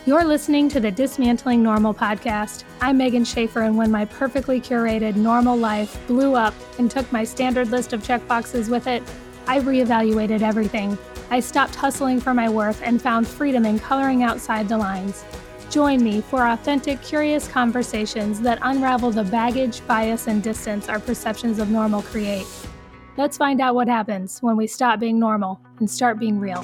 You're listening to the Dismantling Normal podcast. I'm Megan Schaefer, and when my perfectly curated normal life blew up and took my standard list of checkboxes with it, I reevaluated everything. I stopped hustling for my worth and found freedom in coloring outside the lines. Join me for authentic, curious conversations that unravel the baggage, bias, and distance our perceptions of normal create. Let's find out what happens when we stop being normal and start being real.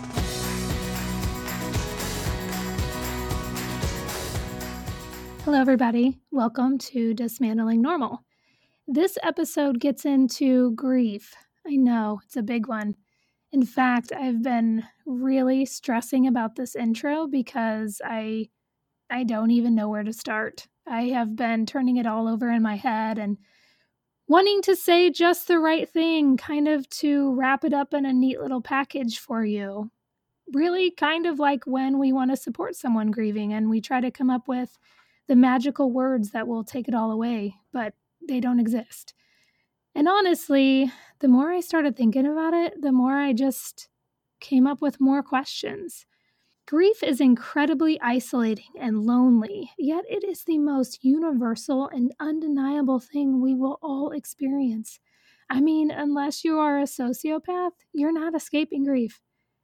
Hello, everybody. Welcome to Dismantling Normal. This episode gets into grief. I know, it's a big one. In fact, I've been really stressing about this intro because I don't even know where to start. I have been turning it all over in my head and wanting to say just the right thing, kind of to wrap it up in a neat little package for you. Really kind of like when we want to support someone grieving and we try to come up with the magical words that will take it all away, but they don't exist. And honestly, the more I started thinking about it, the more I just came up with more questions. Grief is incredibly isolating and lonely, yet it is the most universal and undeniable thing we will all experience. I mean, unless you are a sociopath, you're not escaping grief.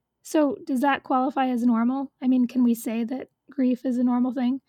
So does that qualify as normal? I mean, can we say that grief is a normal thing?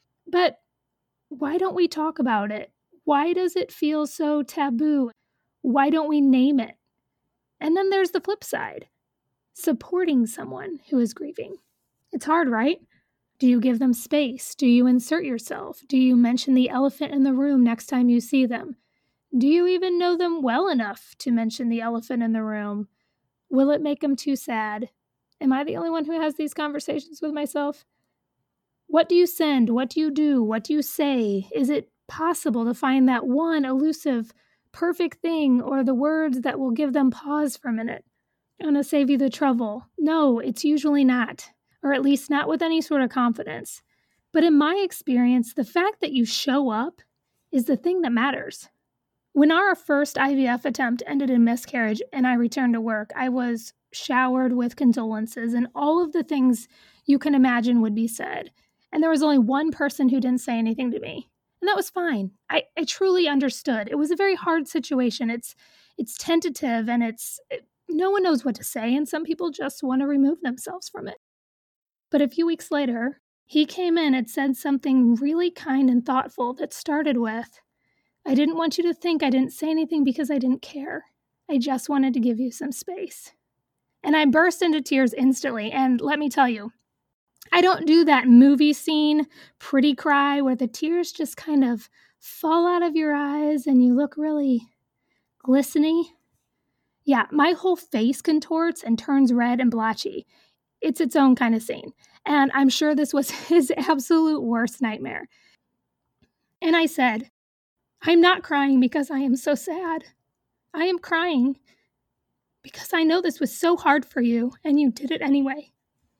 But why don't we talk about it? Why does it feel so taboo? Why don't we name it? And then there's the flip side, supporting someone who is grieving. It's hard, right? Do you give them space? Do you insert yourself? Do you mention the elephant in the room next time you see them? Do you even know them well enough to mention the elephant in the room? Will it make them too sad? Am I the only one who has these conversations with myself? What do you send? What do you do? What do you say? Is it possible to find that one elusive, perfect thing or the words that will give them pause for a minute? I'm going to save you the trouble. No, it's usually not, or at least not with any sort of confidence. But in my experience, the fact that you show up is the thing that matters. When our first IVF attempt ended in miscarriage and I returned to work, I was showered with condolences and all of the things you can imagine would be said. And there was only one person who didn't say anything to me. And that was fine. I truly understood. It was a very hard situation. It's tentative and no one knows what to say, and some people just want to remove themselves from it. But a few weeks later, he came in and said something really kind and thoughtful that started with, "I didn't want you to think I didn't say anything because I didn't care. I just wanted to give you some space." And I burst into tears instantly, and let me tell you, I don't do that movie scene, pretty cry, where the tears just kind of fall out of your eyes and you look really glistening. Yeah, my whole face contorts and turns red and blotchy. It's its own kind of scene. And I'm sure this was his absolute worst nightmare. And I said, "I'm not crying because I am so sad. I am crying because I know this was so hard for you and you did it anyway.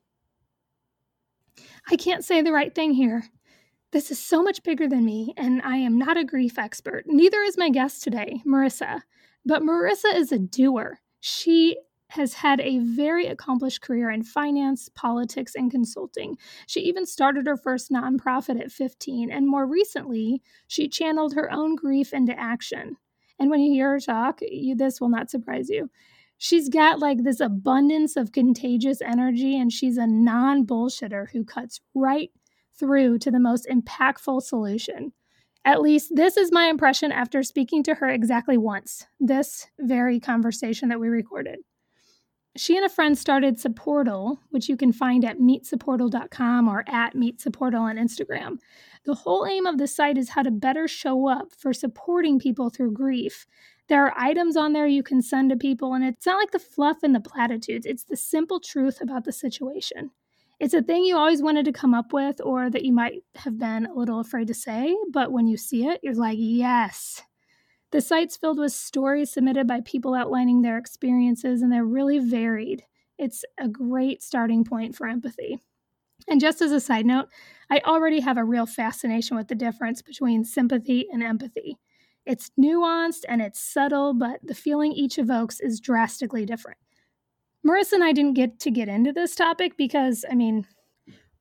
I can't say the right thing here. This is so much bigger than me, and I am not a grief expert. Neither is my guest today, Marissa. But Marissa is a doer. She has had a very accomplished career in finance, politics, and consulting. She even started her first nonprofit at 15, and more recently, she channeled her own grief into action. And when you hear her talk, this will not surprise you. She's got like this abundance of contagious energy, and she's a non-bullshitter who cuts right through to the most impactful solution. At least this is my impression after speaking to her exactly once, this very conversation that we recorded. She and a friend started Supportal, which you can find at meetsupportal.com or at meetsupportal on Instagram. The whole aim of the site is how to better show up for supporting people through grief. There are items on there you can send to people, and it's not like the fluff and the platitudes. It's the simple truth about the situation. It's a thing you always wanted to come up with or that you might have been a little afraid to say, but when you see it, you're like, yes. The site's filled with stories submitted by people outlining their experiences, and they're really varied. It's a great starting point for empathy. And just as a side note, I already have a real fascination with the difference between sympathy and empathy. It's nuanced and it's subtle, but the feeling each evokes is drastically different. Marissa and I didn't get into this topic because,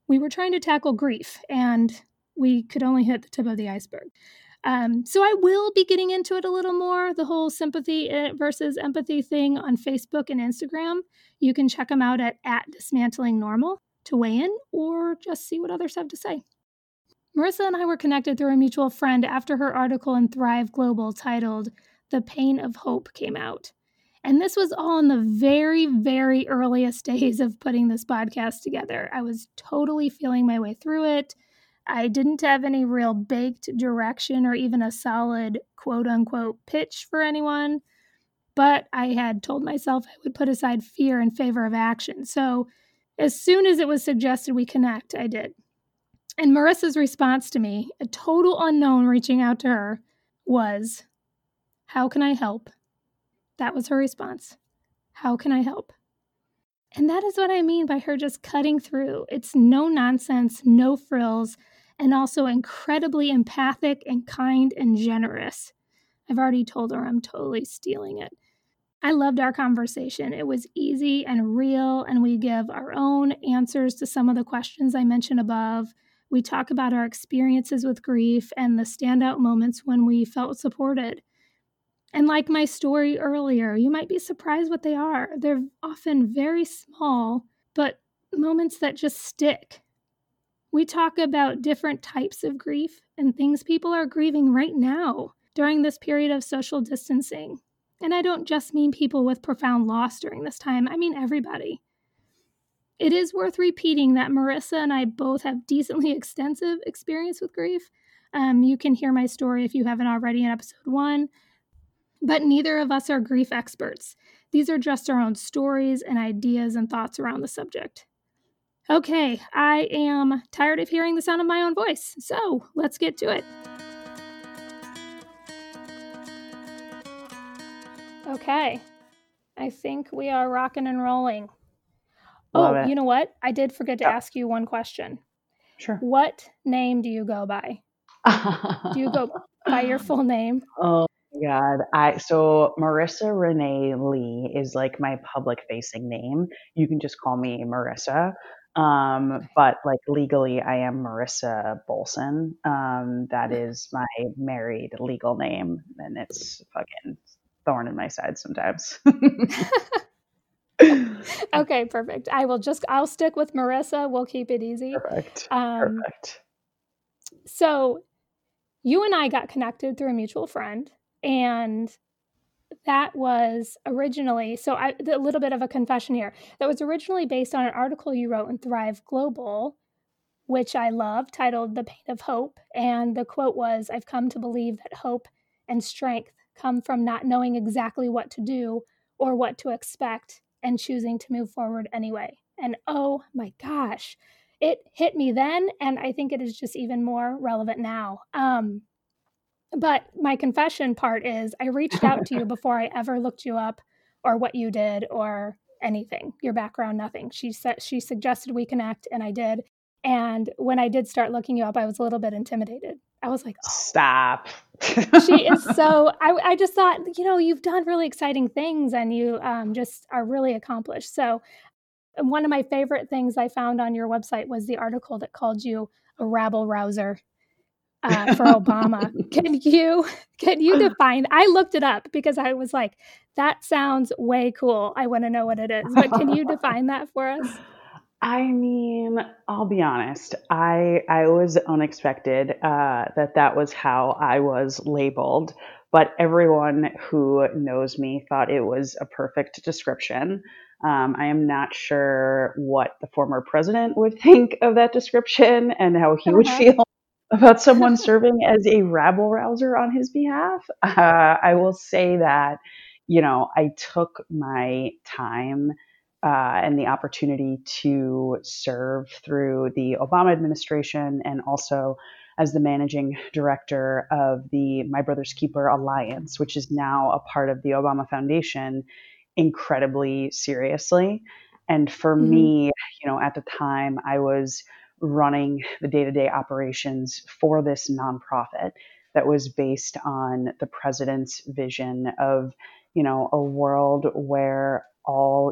we were trying to tackle grief, and we could only hit the tip of the iceberg. So I will be getting into it a little more, the whole sympathy versus empathy thing on Facebook and Instagram. You can check them out at Dismantling Normal to weigh in or just see what others have to say. Marissa and I were connected through a mutual friend after her article in Thrive Global titled The Pain of Hope came out. And this was all in the very, very earliest days of putting this podcast together. I was totally feeling my way through it. I didn't have any real baked direction or even a solid quote unquote pitch for anyone, but I had told myself I would put aside fear in favor of action. So as soon as it was suggested we connect, I did. And Marissa's response to me, a total unknown reaching out to her, was, "How can I help?" That was her response. How can I help? And that is what I mean by her just cutting through. It's no nonsense, no frills, and also incredibly empathic and kind and generous. I've already told her I'm totally stealing it. I loved our conversation. It was easy and real, and we give our own answers to some of the questions I mentioned above. We talk about our experiences with grief and the standout moments when we felt supported. And like my story earlier, you might be surprised what they are. They're often very small, but moments that just stick. We talk about different types of grief and things people are grieving right now during this period of social distancing. And I don't just mean people with profound loss during this time, I mean everybody. It is worth repeating that Marissa and I both have decently extensive experience with grief. You can hear my story if you haven't already in episode 1. But neither of us are grief experts. These are just our own stories and ideas and thoughts around the subject. Okay, I am tired of hearing the sound of my own voice, so let's get to it. Okay, I think we are rocking and rolling. Love it. You know what? I did forget to ask you one question. Sure. What name do you go by? Do you go by your full name? Oh my God. So Marissa Renee Lee is like my public facing name. You can just call me Marissa. But like legally I am Marissa Bolson. That is my married legal name, and it's fucking thorn in my side sometimes. Okay, perfect. I'll stick with Marissa. We'll keep it easy. Perfect. So you and I got connected through a mutual friend, and that was originally, a little bit of a confession here. That was originally based on an article you wrote in Thrive Global, which I love, titled The Pain of Hope. And the quote was, "I've come to believe that hope and strength come from not knowing exactly what to do or what to expect and choosing to move forward anyway." And oh my gosh, it hit me then. And I think it is just even more relevant now. But my confession part is I reached out to you before I ever looked you up or what you did or anything, your background, nothing. She suggested we connect, and I did. And when I did start looking you up, I was a little bit intimidated. I was like, oh, stop. She is so, I just thought, you've done really exciting things, and you just are really accomplished. So one of my favorite things I found on your website was the article that called you a rabble rouser. For Obama. Can you define? I looked it up because I was like, that sounds way cool. I want to know what it is. But can you define that for us? I mean, I'll be honest. I was unexpected that was how I was labeled, but everyone who knows me thought it was a perfect description. I am not sure what the former president would think of that description and how he would feel about someone serving as a rabble rouser on his behalf. I will say that, I took my time and the opportunity to serve through the Obama administration and also as the managing director of the My Brother's Keeper Alliance, which is now a part of the Obama Foundation, incredibly seriously. And for me, at the time, I was running the day-to-day operations for this nonprofit that was based on the president's vision of, a world where all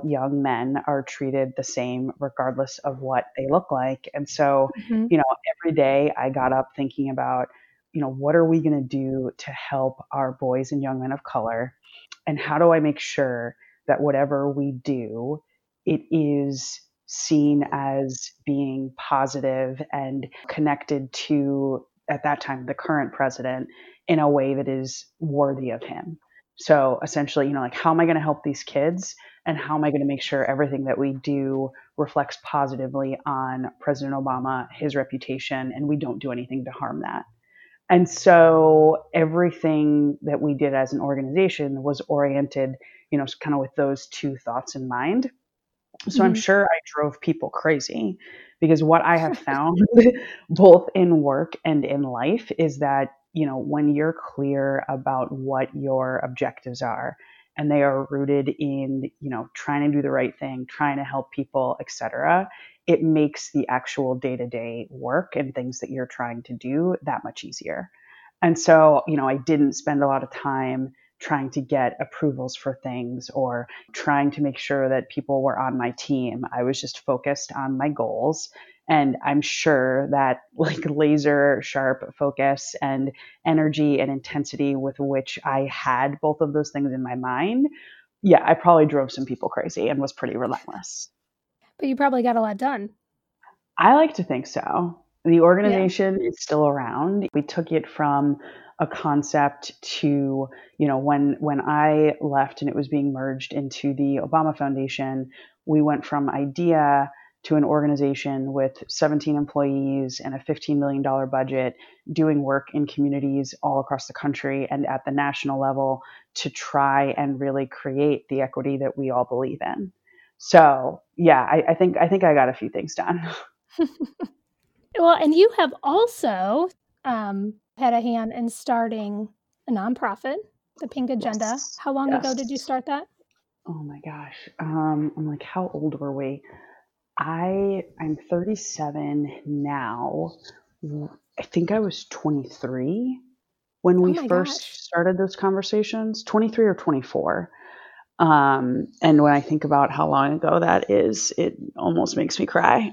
young men are treated the same regardless of what they look like. And so, Hmm. every day I got up thinking about, what are we going to do to help our boys and young men of color? And how do I make sure that whatever we do, it is seen as being positive and connected to, at that time, the current president in a way that is worthy of him. So essentially, like, how am I going to help these kids? And how am I going to make sure everything that we do reflects positively on President Obama, his reputation, and we don't do anything to harm that? And so everything that we did as an organization was oriented, kind of with those two thoughts in mind. So I'm Hmm. sure I drove people crazy, because what I have found both in work and in life is that, when you're clear about what your objectives are, and they are rooted in, trying to do the right thing, trying to help people, etc., it makes the actual day-to-day work and things that you're trying to do that much easier. And so, I didn't spend a lot of time trying to get approvals for things or trying to make sure that people were on my team. I was just focused on my goals. And I'm sure that, like, laser sharp focus and energy and intensity with which I had both of those things in my mind, yeah, I probably drove some people crazy and was pretty relentless. But you probably got a lot done. I like to think so. The Yeah. organization is still around. We took it from a concept to, when I left and it was being merged into the Obama Foundation, we went from idea to an organization with 17 employees and a $15 million budget, doing work in communities all across the country and at the national level to try and really create the equity that we all believe in. So yeah, I think I got a few things done. Well, and you have also had a hand in starting a nonprofit, the Pink Agenda. Yes. How long ago did you Yes. start that? Oh my gosh. I'm like, how old were we? I'm 37 now. I think I was 23 when Oh we my gosh. first started those conversations, 23 or 24. And when I think about how long ago that is, it almost makes me cry.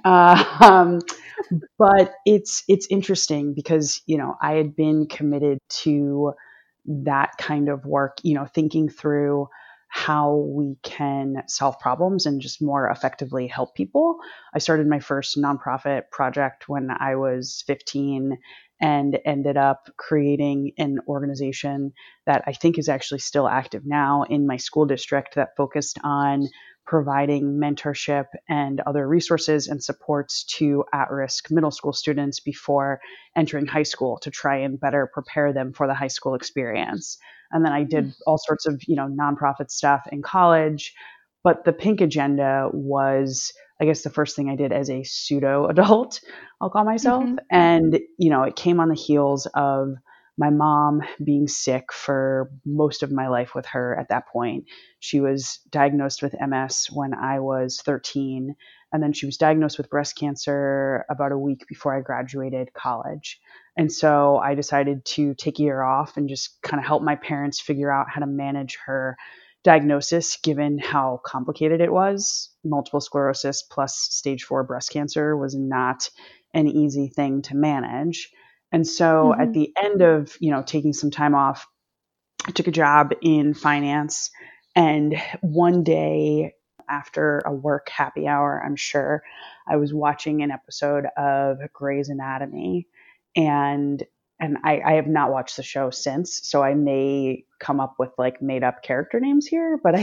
But it's interesting because, I had been committed to that kind of work, thinking through how we can solve problems and just more effectively help people. I started my first nonprofit project when I was 15 and ended up creating an organization that I think is actually still active now in my school district, that focused on providing mentorship and other resources and supports to at-risk middle school students before entering high school, to try and better prepare them for the high school experience. And then I Mm. did all sorts of, nonprofit stuff in college. But the Pink Agenda was, I guess, the first thing I did as a pseudo adult, I'll call myself. Mhm. And, it came on the heels of my mom being sick for most of my life with her at that point. She was diagnosed with MS when I was 13, and then she was diagnosed with breast cancer about a week before I graduated college. And so I decided to take a year off and just kind of help my parents figure out how to manage her diagnosis, given how complicated it was. Multiple sclerosis plus stage 4 breast cancer was not an easy thing to manage. And so at Mhm. the end of, taking some time off, I took a job in finance. And one day, after a work happy hour, I'm sure, I was watching an episode of Grey's Anatomy, and I have not watched the show since, so I may come up with, like, made up character names here, but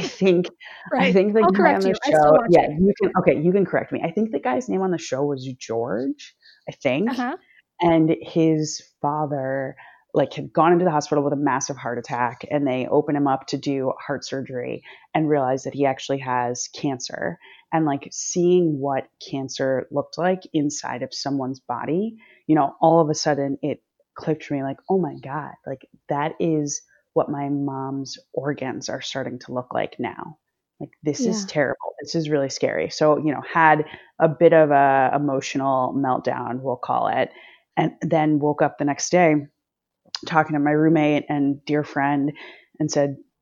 I Right. think the I'll guy on correct the you. I still show, watch yeah, it. you can correct me. I think the guy's name on the show was George, I think, Uh-huh. and his father, like, had gone into the hospital with a massive heart attack, and they open him up to do heart surgery and realize that he actually has cancer. And, like, seeing what cancer looked like inside of someone's body, all of a sudden it clicked to me, like, oh my god, like, that is what my mom's organs are starting to look like now. Like, this is Yeah. terrible, this is really scary. So, had a bit of a emotional meltdown, we'll call it, and then woke up the next day talking to my roommate and dear friend and said,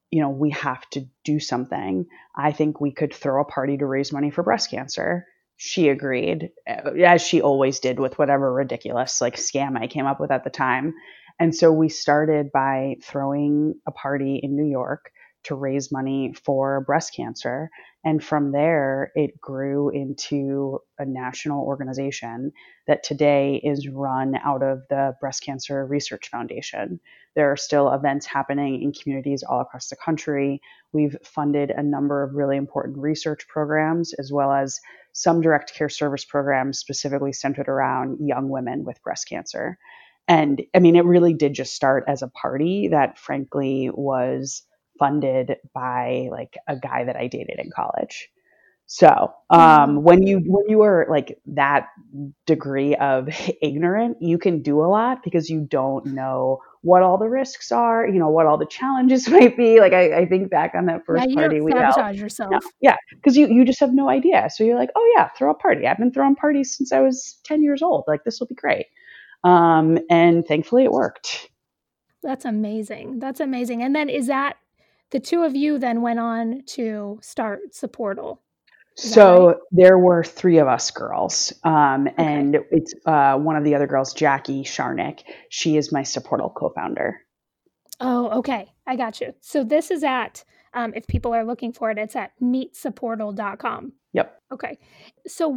we have to do something. I think we could throw a party to raise money for breast cancer. She agreed, as she always did with whatever ridiculous like scam I came up with at the time. And so we started by throwing a party in New York to raise money for breast cancer. And from there, it grew into a national organization that today is run out of the Breast Cancer Research Foundation. There are still events happening in communities all across the country. We've funded a number of really important research programs, as well as some direct care service programs specifically centered around young women with breast cancer. And I mean, it really did just start as a party that frankly was funded by like a guy that I dated in college. So Wow. when you are like that degree of ignorant, you can do a lot because you don't know what all the risks are, what all the challenges might be. Like I think back on that Yeah, first you don't party we held. sabotage yourself. Yeah, because you just have no idea. So you're like, oh yeah, throw a party. I've been throwing parties since I was 10 years old. Like this will be great. And thankfully it worked. That's amazing. That's amazing. And then is that the two of you then went on to start Supportal? Is that right? So there were three of us girls, Okay. and it's one of the other girls, Jackie Sharnick. She is my Supportal co-founder. Oh, okay. I got you. So this is at, if people are looking for it, it's at meetsupportal.com. Yep. Okay. So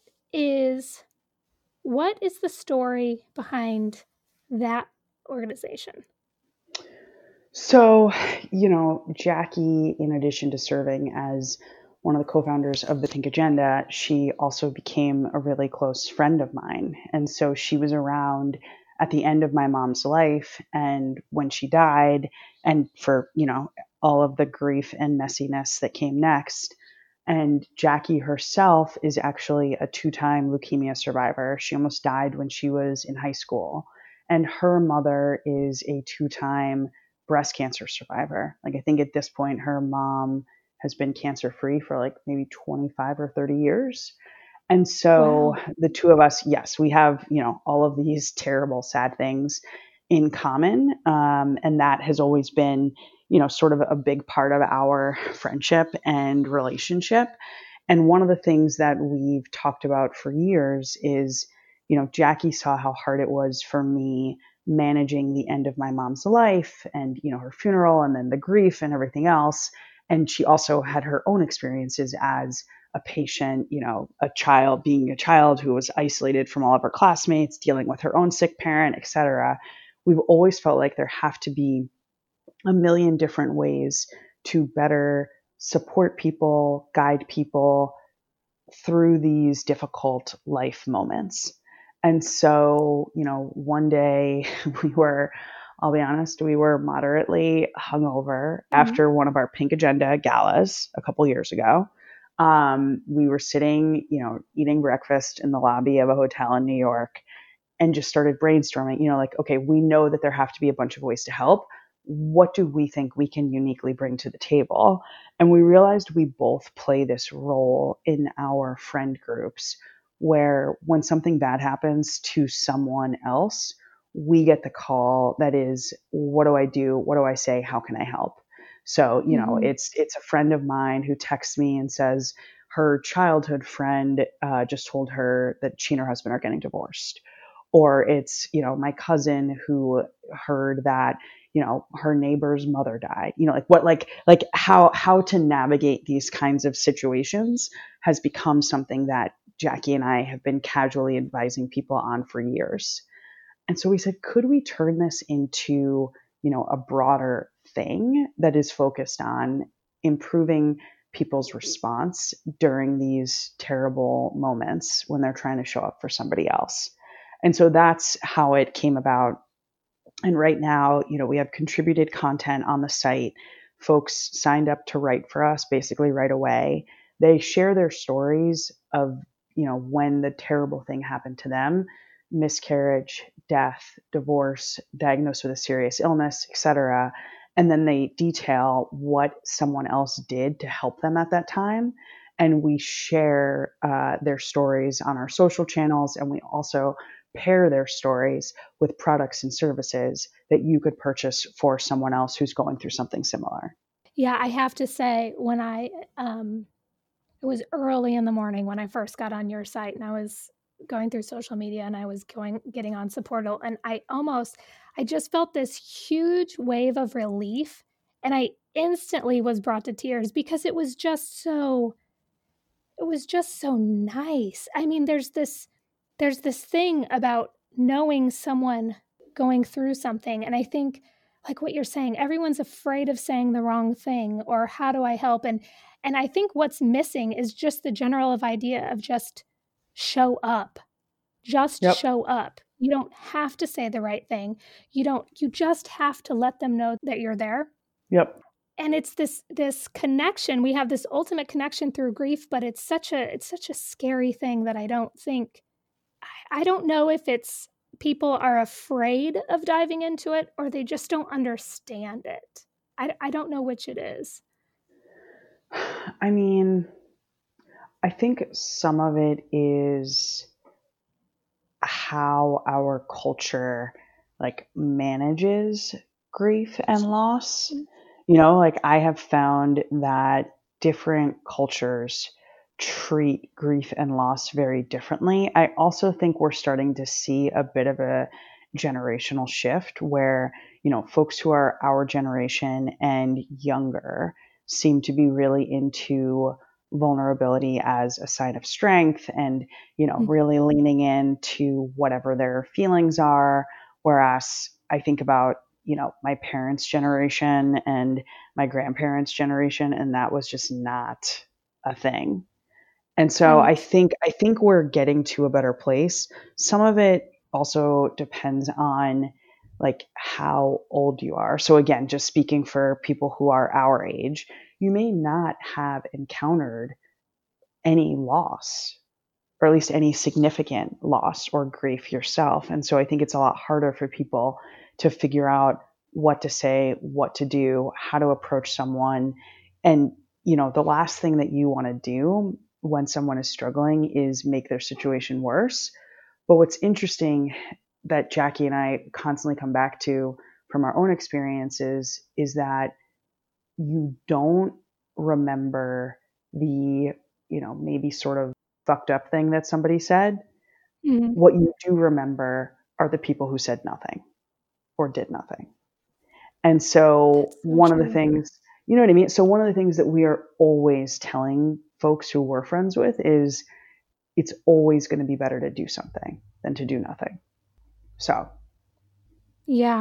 what is the story behind that organization? So, Jackie, in addition to serving as one of the co-founders of the Pink Agenda, she also became a really close friend of mine. And so she was around at the end of my mom's life and when she died, and for, all of the grief and messiness that came next. And Jackie herself is actually a two-time leukemia survivor. She almost died when she was in high school. And her mother is a two-time breast cancer survivor. Like I think at this point her mom has been cancer free for like maybe 25 or 30 years. And so Wow. the two of us, yes, we have, all of these terrible, sad things in common. And that has always been, sort of a big part of our friendship and relationship. And one of the things that we've talked about for years is, Jackie saw how hard it was for me managing the end of my mom's life and, her funeral and then the grief and everything else. And she also had her own experiences as a patient, a child being a child who was isolated from all of her classmates, dealing with her own sick parent, etc. We've always felt like there have to be a million different ways to better support people, guide people through these difficult life moments. And so, one day I'll be honest, we were moderately hungover Mhm. after one of our Pink Agenda galas a couple years ago. We were sitting, eating breakfast in the lobby of a hotel in New York and just started brainstorming, like, okay, we know that there have to be a bunch of ways to help. What do we think we can uniquely bring to the table? And we realized we both play this role in our friend groups where when something bad happens to someone else, we get the call that is, what do I do? What do I say? How can I help? So, Mhm. it's a friend of mine who texts me and says her childhood friend just told her that she and her husband are getting divorced, or it's my cousin who heard that her neighbor's mother died, like what like how to navigate these kinds of situations has become something that Jackie and I have been casually advising people on for years. And so we said, could we turn this into a broader thing that is focused on improving people's response during these terrible moments when they're trying to show up for somebody else. And so that's how it came about. And right now, we have contributed content on the site. Folks signed up to write for us basically right away. They share their stories of, when the terrible thing happened to them: miscarriage, death, divorce, diagnosed with a serious illness, etc. And then they detail what someone else did to help them at that time. And we share their stories on our social channels. And we also pair their stories with products and services that you could purchase for someone else who's going through something similar. Yeah, I have to say, it was early in the morning when I first got on your site, and I was going through social media, and I was getting on Supportal, and I just felt this huge wave of relief, and I instantly was brought to tears because it was just so nice. I mean, there's this thing about knowing someone going through something, and I think like what you're saying, everyone's afraid of saying the wrong thing or how do I help? And I think what's missing is just the general of idea of just show up. Just Yep. show up. You don't have to say the right thing. You just have to let them know that you're there. Yep. And it's this connection. We have this ultimate connection through grief, but it's such a scary thing that I don't know if it's people are afraid of diving into it or they just don't understand it. I don't know which it is. I mean, I think some of it is how our culture like manages grief and loss. Like I have found that different cultures treat grief and loss very differently. I also think we're starting to see a bit of a generational shift where, folks who are our generation and younger seem to be really into vulnerability as a sign of strength and, Mm. really leaning into whatever their feelings are. Whereas I think about, my parents' generation and my grandparents' generation, and that was just not a thing. And so I Right. think I think we're getting to a better place. Some of it also depends on like how old you are. So again, just speaking for people who are our age, you may not have encountered any loss or at least any significant loss or grief yourself. And so I think it's a lot harder for people to figure out what to say, what to do, how to approach someone. And, the last thing that you want to do when someone is struggling is make their situation worse. But what's interesting that Jackie and I constantly come back to from our own experiences is that you don't remember the, maybe sort of fucked up thing that somebody said. Mhm. What you do remember are the people who said nothing or did nothing. And so That's so one of the true. things, you know what I mean? So one of the things that we are always telling folks who we're friends with is it's always going to be better to do something than to do nothing. So, Yeah.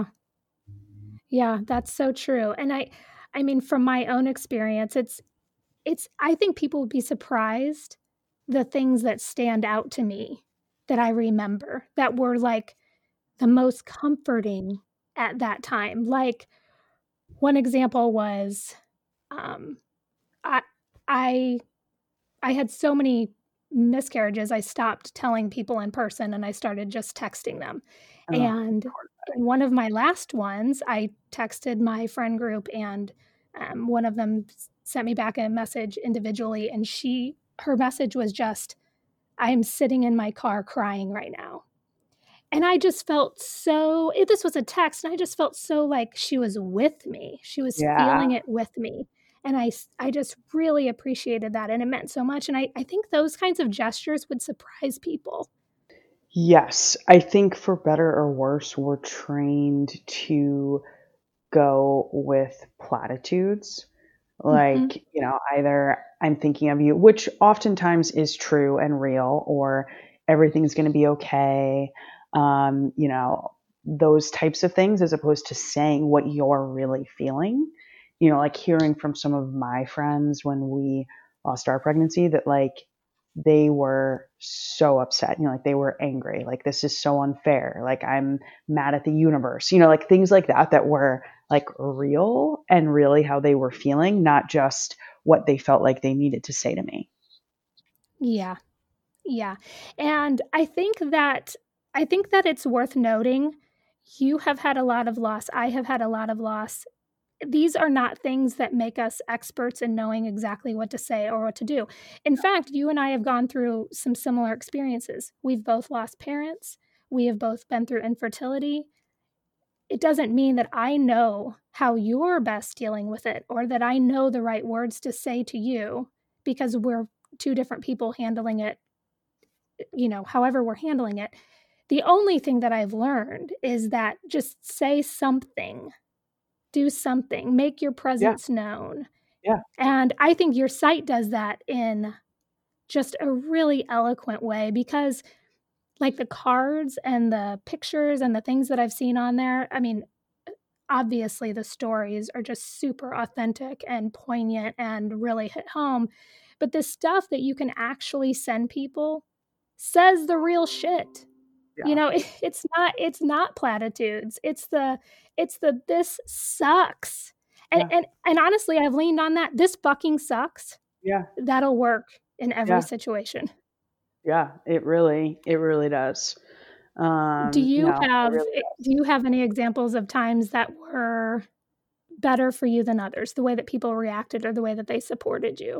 Yeah, that's so true. And I mean from my own experience, it's I think people would be surprised the things that stand out to me that I remember that were like the most comforting at that time. Like one example was um I I I had so many miscarriages, I stopped telling people in person and I started just texting them. oh, And in one of my last ones, I texted my friend group and one of them sent me back a message individually and her message was just, I am sitting in my car crying right now. And I just felt so this was a text, and I just felt so like she was with me. She was yeah. feeling it with me, and I just really appreciated that, and it meant so much, and I think those kinds of gestures would surprise people. Yes. I think for better or worse, we're trained to go with platitudes. Mhm. Like, either I'm thinking of you, which oftentimes is true and real, or everything's going to be okay. Those types of things, as opposed to saying what you're really feeling. Like hearing from some of my friends when we lost our pregnancy that like they were so upset, like they were angry, like this is so unfair, like I'm mad at the universe, like things like that that were like real and really how they were feeling, not just what they felt like they needed to say to me. Yeah, yeah, and I think that it's worth noting, you have had a lot of loss, I have had a lot of loss. These are not things that make us experts in knowing exactly what to say or what to do. In fact, you and I have gone through some similar experiences. We've both lost parents. We have both been through infertility. It doesn't mean that I know how you're best dealing with it, or that I know the right words to say to you, because we're two different people handling it, however we're handling it. The only thing that I've learned is that just say something, do something, make your Yeah. presence known. Yeah. And I think your site does that in just a really eloquent way, because like the cards and the pictures and the things that I've seen on there, I mean, obviously the stories are just super authentic and poignant and really hit home. But the stuff that you can actually send people says the real shit. Yeah. It's not platitudes. It's the this sucks. And Yeah. and and honestly, I've leaned on that. This fucking sucks. Yeah. That'll work in every Yeah. situation. Yeah. It really does. Do you No, it have really do does. you have any examples of times that were better for you than others, the way that people reacted or the way that they supported you?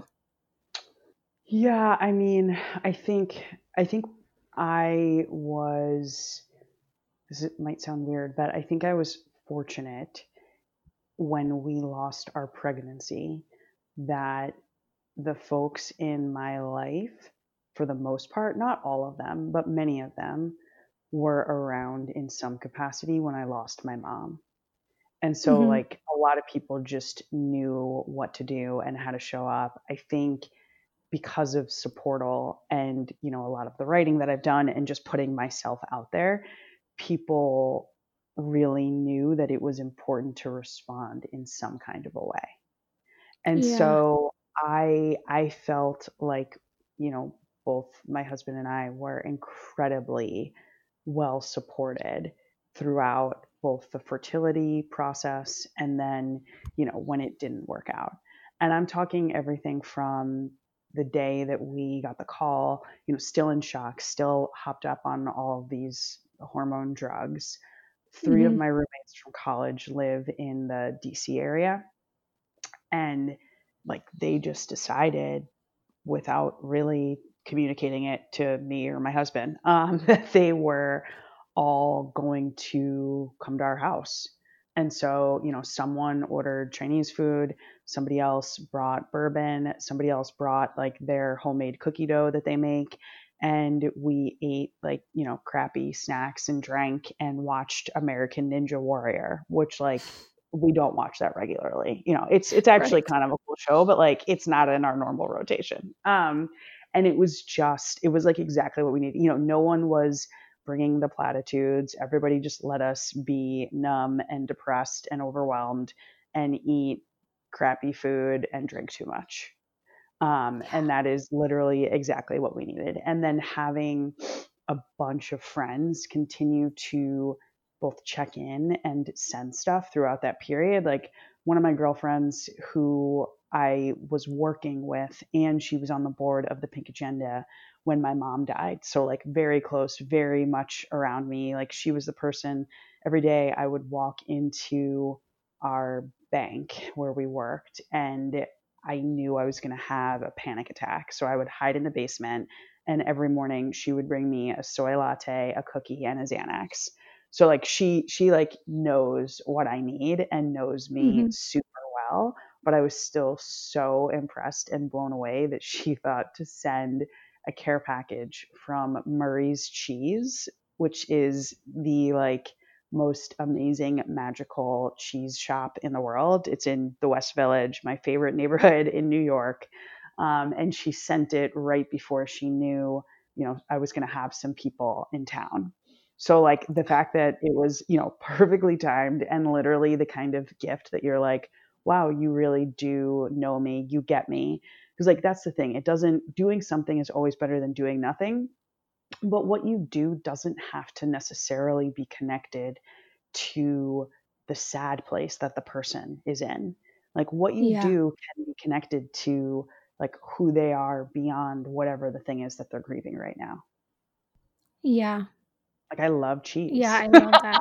Yeah, I mean, I think I was, this might sound weird, but I think I was fortunate when we lost our pregnancy that the folks in my life, for the most part, not all of them, but many of them, were around in some capacity when I lost my mom. And so, Mhm. like, a lot of people just knew what to do and how to show up. I think because of Supportal and, a lot of the writing that I've done and just putting myself out there, people really knew that it was important to respond in some kind of a way. And Yeah. so I felt like, both my husband and I were incredibly well supported throughout both the fertility process and then, when it didn't work out. And I'm talking everything from the day that we got the call, still in shock, still hopped up on all of these hormone drugs. Three of Mhm. my roommates from college live in the DC area, and like they just decided without really communicating it to me or my husband, that they were all going to come to our house. And so, someone ordered Chinese food, somebody else brought bourbon, somebody else brought like their homemade cookie dough that they make. And we ate like, crappy snacks and drank and watched American Ninja Warrior, which like we don't watch that regularly. It's actually Right. kind of a cool show, but like it's not in our normal rotation. And it was like exactly what we needed. No one was bringing the platitudes. Everybody just let us be numb and depressed and overwhelmed and eat crappy food and drink too much. Yeah. And that is literally exactly what we needed. And then having a bunch of friends continue to both check in and send stuff throughout that period. Like one of my girlfriends who I was working with, and she was on the board of the Pink Agenda when my mom died. So, like, very close, very much around me. Like, she was the person every day I would walk into our bank where we worked, and I knew I was going to have a panic attack. So I would hide in the basement, and every morning she would bring me a soy latte, a cookie, and a Xanax. So like she like knows what I need and knows me Mhm. super well, but I was still so impressed and blown away that she thought to send a care package from Murray's Cheese, which is the like most amazing magical cheese shop in the world. It's in the West Village, my favorite neighborhood in New York. And she sent it right before she knew, I was going to have some people in town. So like the fact that it was, perfectly timed and literally the kind of gift that you're like, wow, you really do know me, you get me. Because like that's the thing. It doesn't doing something is always better than doing nothing, but what you do doesn't have to necessarily be connected to the sad place that the person is in. Like what you Yeah. do can be connected to like who they are beyond whatever the thing is that they're grieving right now. Yeah. Like I love Yeah, cheese. I love that.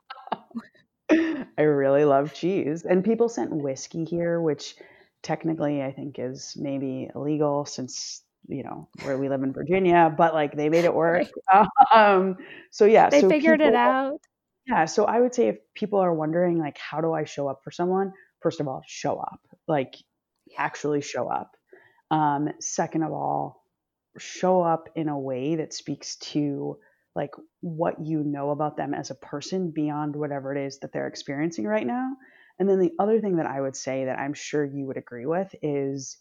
I really love cheese. And people sent whiskey here, which technically I think is maybe illegal since, where we live in Virginia, but like they made it work. Right. Um, so yeah, They so figured it people out. Yeah, so I would say if people are wondering like how do I show up for someone, first of all, show up. Like Yeah. actually show up. Second of all, show up in a way that speaks to like what you know about them as a person beyond whatever it is that they're experiencing right now. And then the other thing that I would say that I'm sure you would agree with is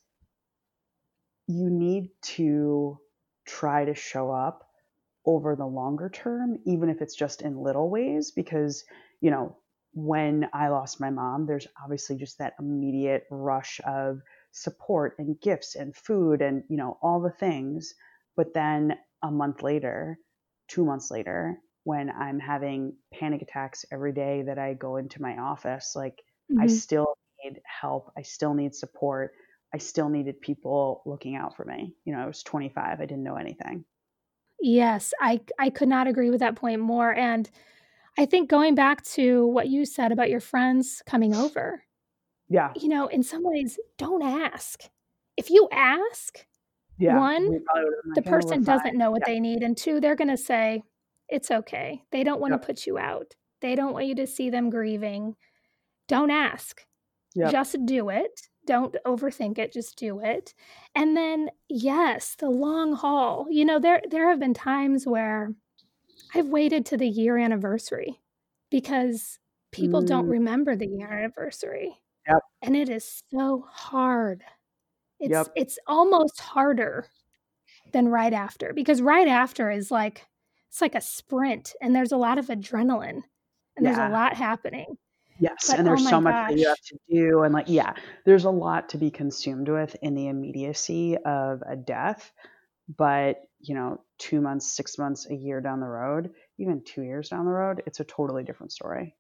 you need to try to show up over the longer term, even if it's just in little ways, because, you know, when I lost my mom, there's obviously just that immediate rush of support and gifts and food and, you know, all the things. But then a month later, 2 months later, when I'm having panic attacks every day that I go into my office, like I Hmm. still need help. I still need support. I still needed people looking out for me. You know, I was 25. I didn't know anything. Yes, I could not agree with that point more. And I think going back to what you said about your friends coming over, Yeah. in some ways, don't ask. If you ask, Yeah, one, we probably would've been the like, "Oh, we're person fine." doesn't know what Yeah, they need, and two, they're gonna say, "It's okay." They don't wanna yep, put you out. They don't want you to see them grieving. Don't ask. yep. Just do it. Don't overthink it, just do it. And then, yes, the long haul. There have been times where I've waited to the year anniversary because people don't Mm, remember the year anniversary, yep, and it is so hard. It's yep. it's almost harder than right after, because right after is like it's like a sprint, and there's a lot of adrenaline, and there's a Yeah, lot happening. yes, But, and oh there's my so much that you have gosh, to do and, like yeah, there's a lot to be consumed with in the immediacy of a death, but, you know, 2 months, 6 months, a year down the road, even 2 years down the road, it's a totally different story.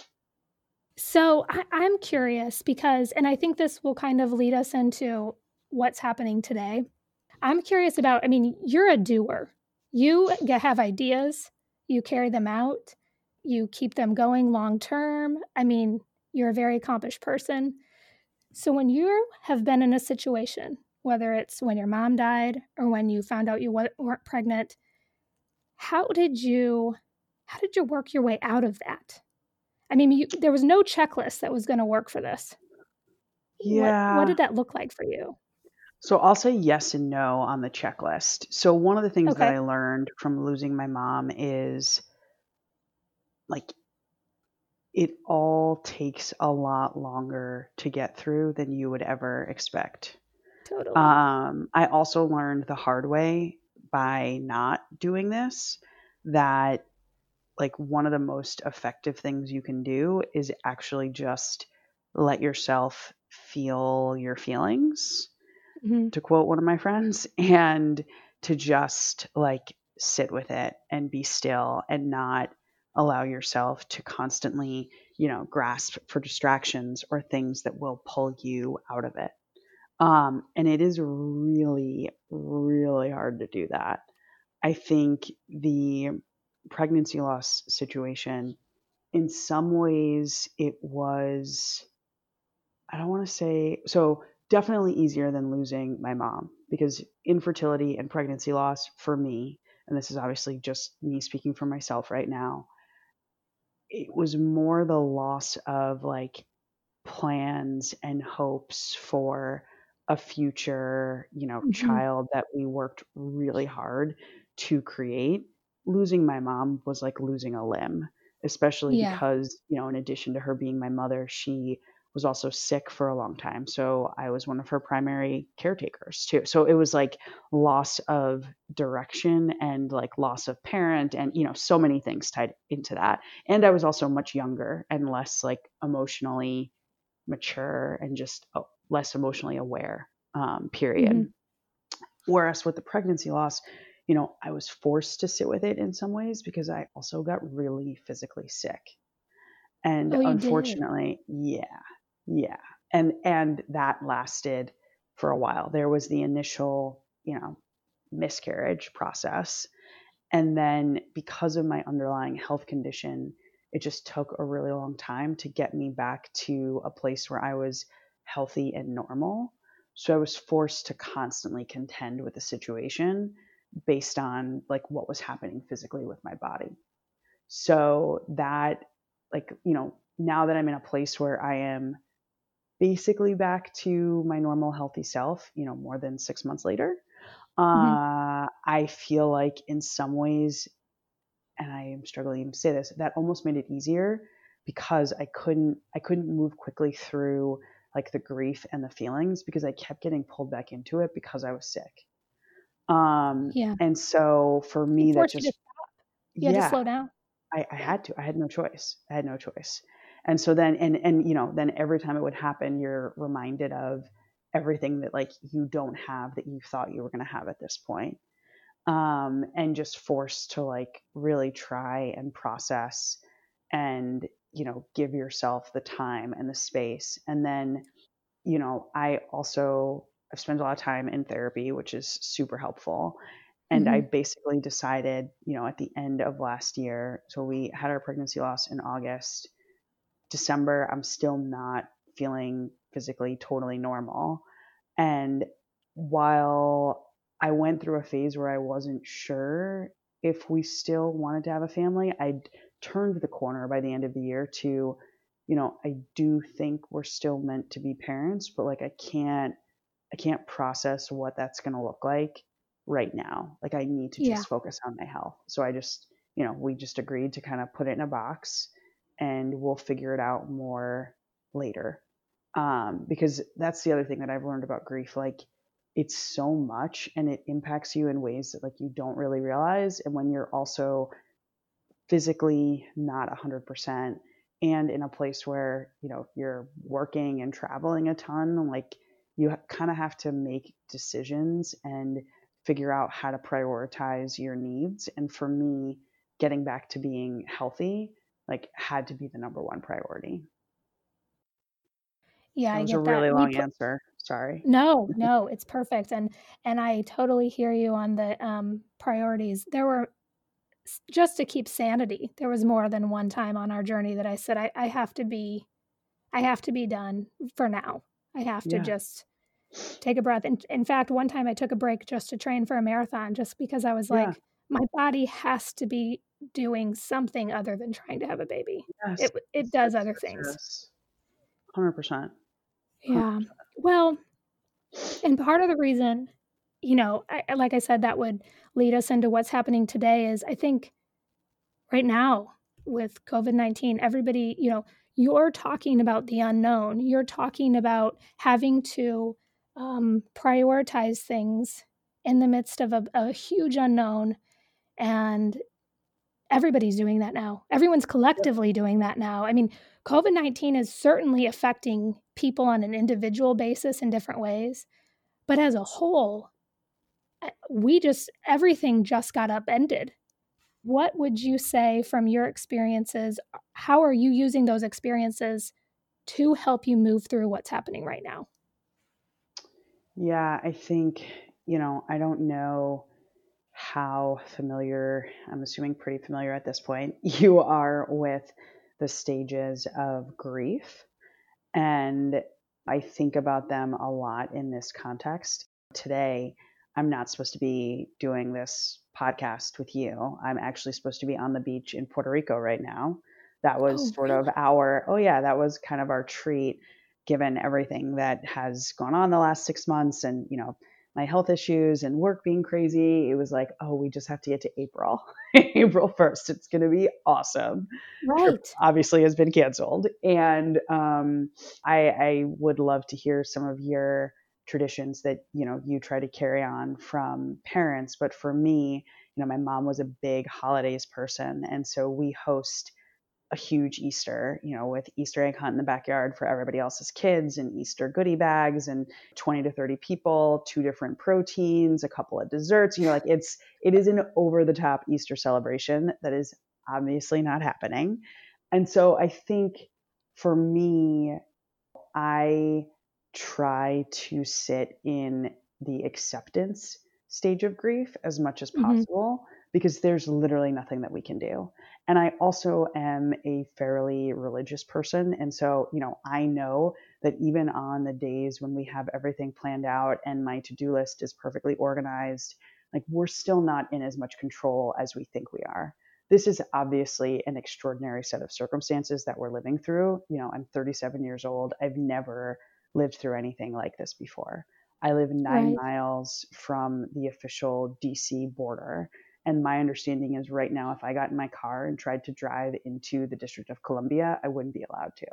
so I'm curious because, and I think this will kind of lead us into what's happening today. I'm curious about, I mean, you're a doer. Have ideas, you carry them out, you keep them going long term. I mean, you're a very accomplished person. So when you have been in a situation, whether it's when your mom died or when you found out you weren't pregnant, how did you how did you work your way out of that? I mean, there was no checklist that was going to work for this. What Yeah. did that look like for you? So I'll say yes and no on the checklist. So one of the things that Okay, I learned from losing my mom is, like, it all takes a lot longer to get through than you would ever expect. totally. I also learned the hard way by not doing this that like one of the most effective things you can do is actually just let yourself feel your feelings, Mhm. to quote one of my friends, and to just like sit with it and be still and not allow yourself to constantly, you know, grasp for distractions or things that will pull you out of it. And it is really, really hard to do that. I think the pregnancy loss situation, in some ways, it was, I don't want to say, so definitely easier than losing my mom because infertility and pregnancy loss for me, and this is obviously just me speaking for myself right now, it was more the loss of like plans and hopes for a future, you know, Mhm. child that we worked really hard to create. Losing my mom was like losing a limb, especially Yeah. because, you know, in addition to her being my mother, she was also sick for a long time. So I was one of her primary caretakers too. So it was like loss of direction and like loss of parent and, you know, so many things tied into that. And I was also much younger and less like emotionally mature and just less emotionally aware, period. Mhm. Whereas with the pregnancy loss, you know, I was forced to sit with it in some ways because I also got really physically sick. And Oh, you did? unfortunately, yeah, yeah. And that lasted for a while. There was the initial, you know, miscarriage process. And then because of my underlying health condition, it just took a really long time to get me back to a place where I was healthy and normal. So I was forced to constantly contend with the situation based on like what was happening physically with my body. So that, like, now that I'm in a place where I am basically back to my normal healthy self, more than 6 months later, Hmm. I feel like in some ways, and I am struggling to say this, that almost made it easier because I couldn't move quickly through like the grief and the feelings because I kept getting pulled back into it because I was sick. Yeah. And so for It me, that forced you to just, stop. You had to yeah, slow down. I had to. I had no choice. I had no choice. And so then, then every time it would happen, you're reminded of everything that like you don't have that you thought you were going to have at this point, and just forced to like really try and process and give yourself the time and the space. And then I've spent a lot of time in therapy, which is super helpful. And I Hmm. basically decided, at the end of last year, so we had our pregnancy loss in August. December, I'm still not feeling physically totally normal. And while I went through a phase where I wasn't sure if we still wanted to have a family, I'd turned the corner by the end of the year to, I do think we're still meant to be parents, but like I can't process what that's going to look like right now. Like I need to Yeah. just focus on my health. So I just, we just agreed to kind of put it in a box and we'll figure it out more later. Because that's the other thing that I've learned about grief. Like it's so much and it impacts you in ways that like you don't really realize. And when you're also physically not 100% and in a place where you're working and traveling a ton, like you kind of have to make decisions and figure out how to prioritize your needs. And for me, getting back to being healthy like had to be the number one priority. Yeah, That I was a get that. really long answer, sorry. No, no, it's perfect, and I totally hear you on the, priorities. There were just to keep sanity, there was more than one time on our journey that I said, I have to be done for now. I have to Yeah. just take a breath." And in fact, one time I took a break just to train for a marathon just because I was Yeah. like, "My body has to be doing something other than trying to have a baby." Yes. It Yes, does yes, other yes, things. yes. 100%. Yeah. Well, and part of the reason, like I said, that would lead us into what's happening today is I think right now with COVID-19, everybody, you're talking about the unknown. You're talking about having to prioritize things in the midst of a huge unknown. And everybody's doing that now. Everyone's Yep. collectively doing that now. I mean, COVID-19 is certainly affecting people on an individual basis in different ways. But as a whole, everything just got upended. What would you say from your experiences? How are you using those experiences to help you move through what's happening right now? Yeah, I think, I don't know how familiar, I'm assuming pretty familiar at this point, you are with the stages of grief. And I think about them a lot in this context. Today, I'm not supposed to be doing this podcast with you. I'm actually supposed to be on the beach in Puerto Rico right now. That was Oh, sort of really? oh, yeah, that was kind of our treat given everything that has gone on the last 6 months and, my health issues and work being crazy. It was like, oh, we just have to get to April, April 1st. It's going to be awesome. Trip Right. obviously has been canceled. And I would love to hear some of your traditions that you try to carry on from parents. But for me, my mom was a big holidays person, and so we host a huge Easter, with Easter egg hunt in the backyard for everybody else's kids and Easter goodie bags and 20 to 30 people, two different proteins, a couple of desserts. Like it is an over the top Easter celebration that is obviously not happening. And so I think for me, I try to sit in the acceptance stage of grief as much as Mhm. possible because there's literally nothing that we can do. And I also am a fairly religious person. And so, I know that even on the days when we have everything planned out and my to do list is perfectly organized, like we're still not in as much control as we think we are. this is obviously an extraordinary set of circumstances that we're living through. I'm 37 years old. I've never lived through anything like this before. I live 9 Right. miles from the official DC border. And my understanding is right now, if I got in my car and tried to drive into the District of Columbia, I wouldn't be allowed to,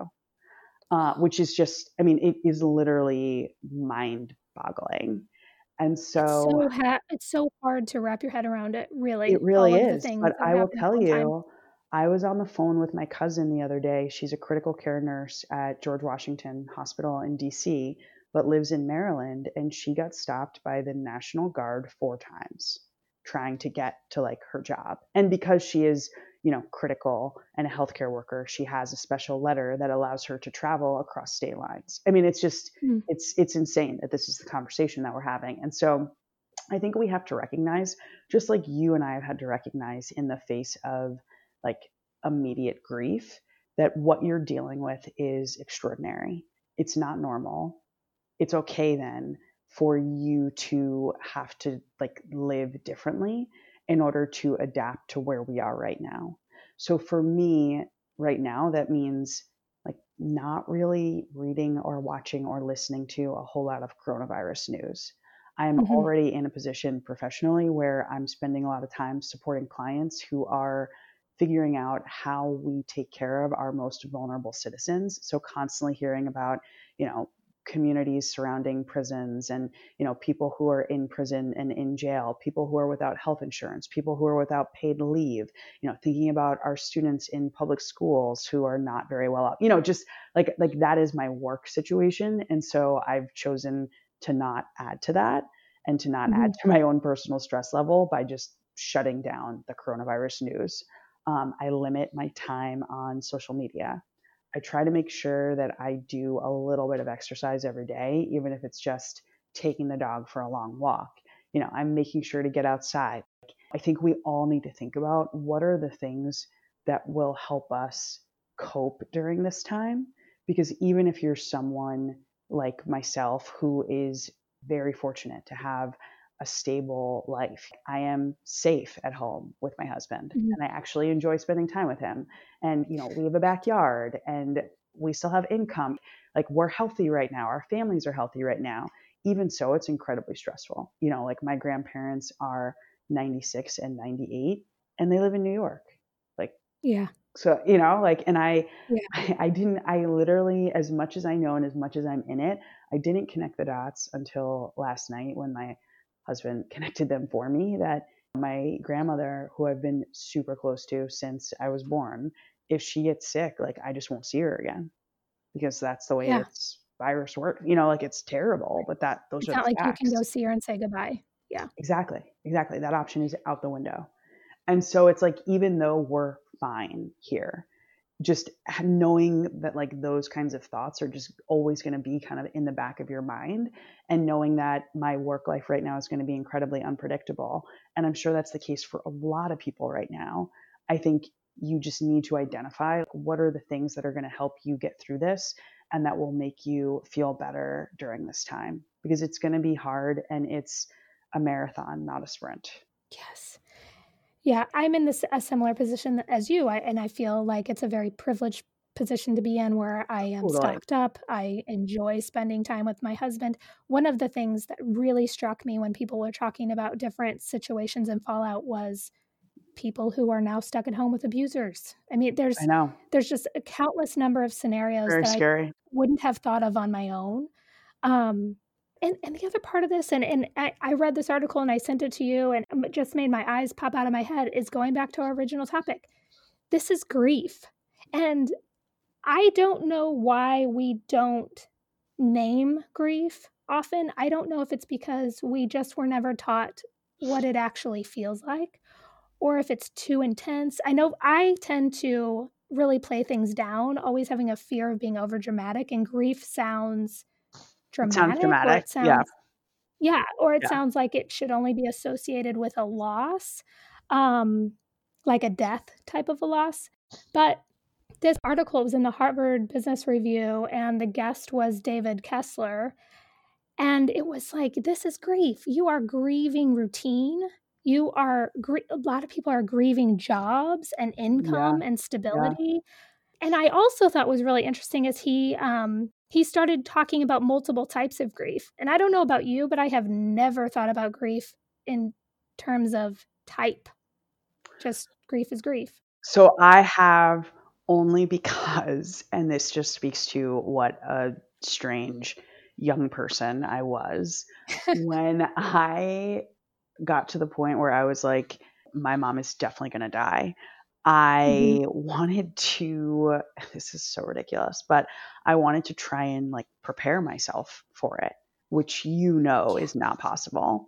which is just, I mean, it is literally mind boggling. And so It's so hard to wrap your head around it, it really, all really of the is. things But that I will happen at tell one time. you, I was on the phone with my cousin the other day. She's a critical care nurse at George Washington Hospital in DC, but lives in Maryland. And she got stopped by the National Guard 4 times trying to get to like her job. And because she is, critical and a healthcare worker, she has a special letter that allows her to travel across state lines. I mean, it's just, Mm. it's insane that this is the conversation that we're having. And so I think we have to recognize, just like you and I have had to recognize in the face of like immediate grief, that what you're dealing with is extraordinary. It's not normal. It's okay then for you to have to like live differently in order to adapt to where we are right now. So for me right now, that means like not really reading or watching or listening to a whole lot of coronavirus news. I am Mhm. already in a position professionally where I'm spending a lot of time supporting clients who are figuring out how we take care of our most vulnerable citizens. So constantly hearing about, you know, communities surrounding prisons and, people who are in prison and in jail, people who are without health insurance, people who are without paid leave, thinking about our students in public schools who are not very well off, just like that is my work situation. And so I've chosen to not add to that and to not add Mhm. to my own personal stress level by just shutting down the coronavirus news. I limit my time on social media. I try to make sure that I do a little bit of exercise every day, even if it's just taking the dog for a long walk. I'm making sure to get outside. I think we all need to think about what are the things that will help us cope during this time. Because even if you're someone like myself who is very fortunate to have a stable life, I am safe at home with my husband Mhm. and I actually enjoy spending time with him. And, we have a backyard and we still have income. Like we're healthy right now. Our families are healthy right now. Even so, it's incredibly stressful. Like my grandparents are 96 and 98 and they live in New York. Like, Yeah. so, and Yeah. I didn't, I literally, as much as I know and as much as I'm in it, I didn't connect the dots until last night when my husband connected them for me that my grandmother, who I've been super close to since I was born, if she gets sick, like I just won't see her again because that's the way Yeah. this virus works. Like it's terrible, but those It's are the not like you can go facts. see her and say goodbye. Yeah. Exactly. Exactly. That option is out the window. And so it's like, even though we're fine here, just knowing that like those kinds of thoughts are just always going to be kind of in the back of your mind, and knowing that my work life right now is going to be incredibly unpredictable, and I'm sure that's the case for a lot of people right now. I think you just need to identify what are the things that are going to help you get through this and that will make you feel better during this time, because it's going to be hard and it's a marathon, not a sprint. Yes. Yeah, I'm in a similar position as you, and I feel like it's a very privileged position to be in where I am Totally. stocked up. I enjoy spending time with my husband. One of the things that really struck me when people were talking about different situations and fallout was people who are now stuck at home with abusers. I mean, I know. there's just a countless number of scenarios Very that I scary. wouldn't have thought of on my own. Um, and the other part of this, and I read this article and I sent it to you, and it just made my eyes pop out of my head, is going back to our original topic. This is grief. And I don't know why we don't name grief often. I don't know if it's because we just were never taught what it actually feels like, or if it's too intense. I know I tend to really play things down, always having a fear of being over dramatic, and grief sounds It sounds dramatic, or dramatic. it Yeah. sounds, yeah, or it Yeah. sounds like it should only be associated with a loss, um, like a death type of a loss. But this article was in the Harvard Business Review, and the guest was David Kessler. And it was like, this is grief. You are grieving routine. a lot of people are grieving jobs and Yeah. income and Yeah. stability. And I also thought was really interesting is he started talking about multiple types of grief. And I don't know about you, but I have never thought about grief in terms of type. Just grief is grief. So I have only because, and this just speaks to what a strange young person I was, when I got to the point where I was like, my mom is definitely going to die. Mhm, I wanted to, this is so ridiculous, but I wanted to try and like prepare myself for it, which yeah, is not possible.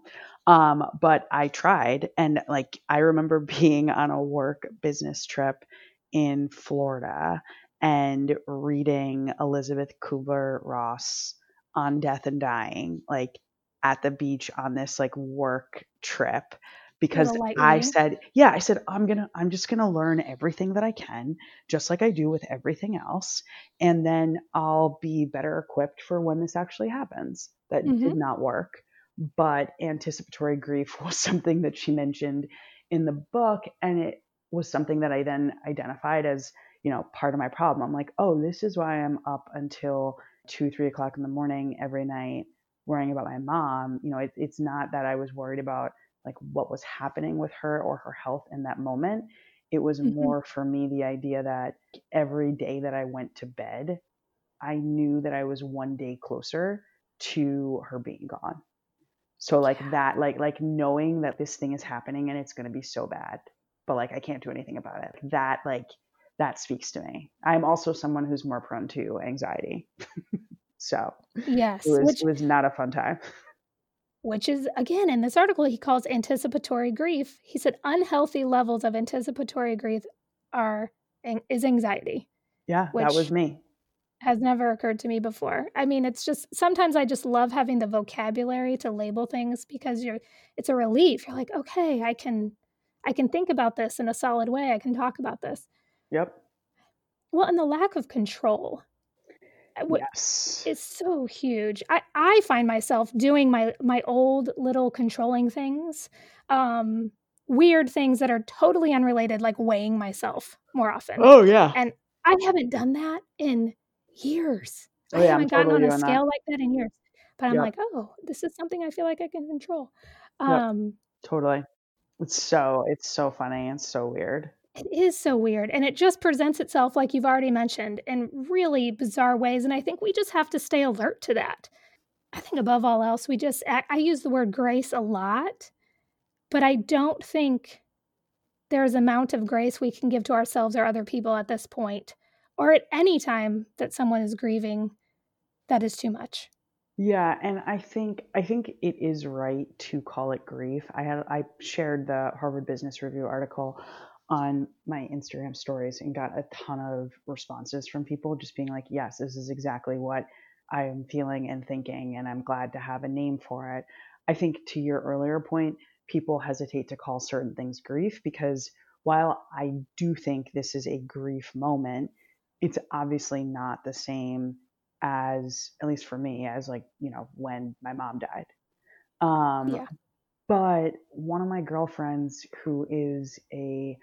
But I tried. And like, I remember being on a work business trip in Florida and reading Elizabeth Kubler-Ross on death and dying, like at the beach on this like work trip because little light I reading. said, yeah, I said, I'm just going to learn everything that I can, just like I do with everything else. And then I'll be better equipped for when this actually happens. That did Mhm, not work. But anticipatory grief was something that she mentioned in the book. And it was something that I then identified as, part of my problem. I'm like, oh, this is why I'm up until 2, 3 o'clock in the morning every night worrying about my mom. It's not that I was worried about like what was happening with her or her health in that moment. It was mhm. more for me the idea that every day that I went to bed, I knew that I was one day closer to her being gone. So like Yeah. that, like knowing that this thing is happening and it's going to be so bad, but like I can't do anything about it. That speaks to me. I'm also someone who's more prone to anxiety. So it Yes, was it was not a fun time. which is again, in this article, he calls anticipatory grief. He said unhealthy levels of anticipatory grief are is anxiety, Yeah, that was which me. has never occurred to me before. I mean, it's just sometimes I just love having the vocabulary to label things because it's a relief. You're like, "Okay, I can think about this in a solid way. I can talk about this." Yep. Well, and the lack of control. What Yes. is so huge. I find myself doing my old little controlling things, um, weird things that are totally unrelated, like weighing myself more often, Oh yeah. and I haven't done that in years. Oh I yeah, I'm haven't gotten totally on a doing that. scale like that in years, but I'm like, Yep. "Oh, this is something I feel like I can control." Yep. Um, Totally. It's so funny and so weird. it is so weird, and it just presents itself, like you've already mentioned, in really bizarre ways, and I think we just have to stay alert to that. I think above all else, we just act I use the word grace a lot, but I don't think there's amount of grace we can give to ourselves or other people at this point, or at any time that someone is grieving that is too much. Yeah, and I think it is right to call it grief. I shared the Harvard Business Review article on my Instagram stories and got a ton of responses from people just being like, "Yes, this is exactly what I am feeling and thinking, and I'm glad to have a name for it." I think to your earlier point, people hesitate to call certain things grief because while I do think this is a grief moment, it's obviously not the same as, at least for me, as like, when my mom died. Um, Yeah. but one of my girlfriends who is a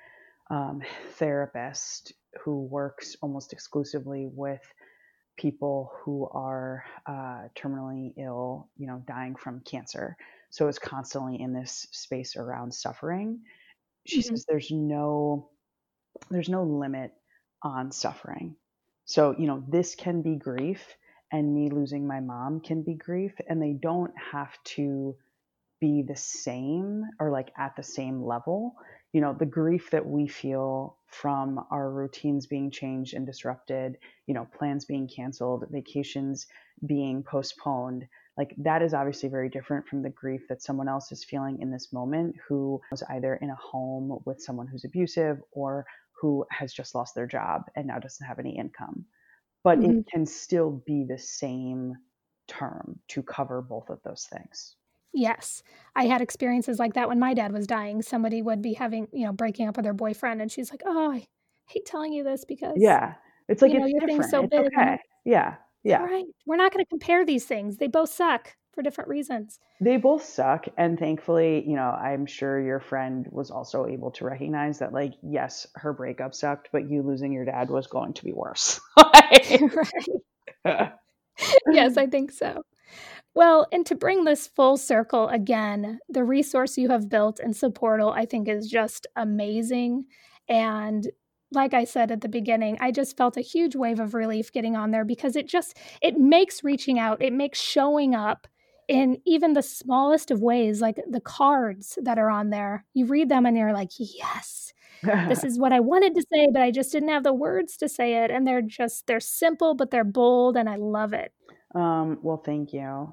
therapist who works almost exclusively with people who are terminally ill, dying from cancer. So it's constantly in this space around suffering. She Mhm. says there's no limit on suffering. So, this can be grief, and me losing my mom can be grief, and they don't have to be the same or like at the same level. The grief that we feel from our routines being changed and disrupted, plans being canceled, vacations being postponed, like that is obviously very different from the grief that someone else is feeling in this moment who was either in a home with someone who's abusive or who has just lost their job and now doesn't have any income. But it Mhm. can still be the same term to cover both of those things. Yes. I had experiences like that when my dad was dying. Somebody would be having, breaking up with their boyfriend, and she's like, "Oh, I hate telling you this because, Yeah. It's like it's your thing's different. so It's big." I'm okay. like, Yeah. "It's Yeah. alright. We're not gonna compare these things. They both suck. for different reasons. They both suck. And thankfully, I'm sure your friend was also able to recognize that, like, yes, her breakup sucked, but you losing your dad was going to be worse. Right. Yes, I think so. Well, and to bring this full circle again, the resource you have built in Supportal, I think, is just amazing. And like I said at the beginning, I just felt a huge wave of relief getting on there because it makes reaching out, it makes showing up in even the smallest of ways, like the cards that are on there. You read them and you're like, yes, this is what I wanted to say, but I just didn't have the words to say it. And they're simple, but they're bold, and I love it. Well, thank you.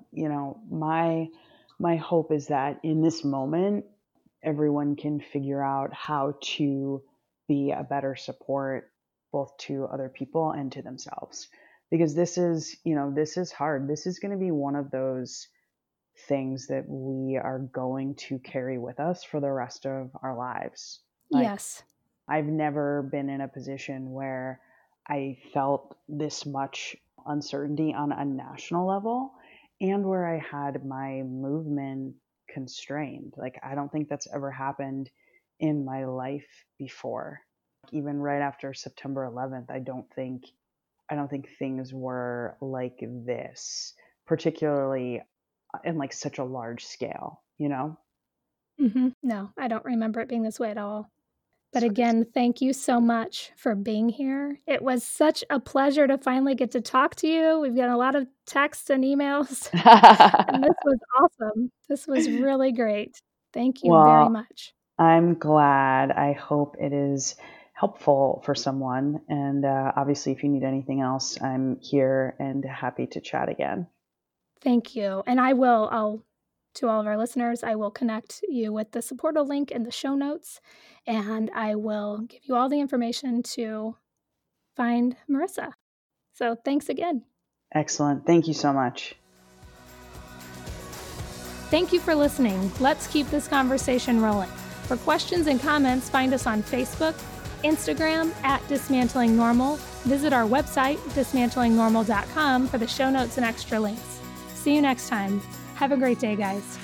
My hope is that in this moment, everyone can figure out how to be a better support both to other people and to themselves. Because this is hard. This is going to be one of those things that we are going to carry with us for the rest of our lives. Like, Yes. I've never been in a position where I felt this much uncertainty on a national level and where I had my movement constrained. Like, I don't think that's ever happened in my life before. Even right after September 11th, I don't think things were like this, particularly in like such a large scale, No, I don't remember it being this way at all. But So again, thank you so much for being here. It was such a pleasure to finally get to talk to you. We've got a lot of texts and emails, and this was awesome. This was really great. Thank you very Well, much. I'm glad. I hope it is helpful for someone. And obviously, if you need anything else, I'm here and happy to chat again. Thank you. And to all of our listeners, I will connect you with the Supportal link in the show notes, and I will give you all the information to find Marissa. So thanks again. Excellent. Thank you so much. Thank you for listening. Let's keep this conversation rolling. For questions and comments, find us on Facebook, Instagram @DismantlingNormal. Visit our website, dismantlingnormal.com, for the show notes and extra links. See you next time. Have a great day, guys.